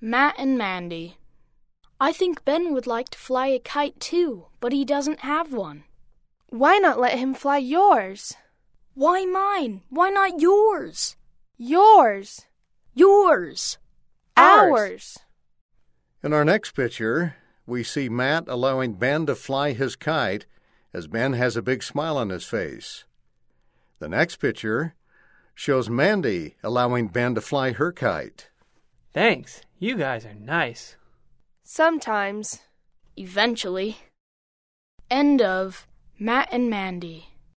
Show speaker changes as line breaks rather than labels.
Matt and Mandy. I think Ben would like to fly a kite too, but he doesn't have one.
Why not let him fly yours?
Why mine? Why not yours?
Yours.
Yours.
Ours.
In our next picture, we see Matt allowing Ben to fly his kite as Ben has a big smile on his face. The next picture shows Mandy allowing Ben to fly her kite.
Thanks. You guys are nice.
Sometimes.
Eventually. End of Matt and Mandy.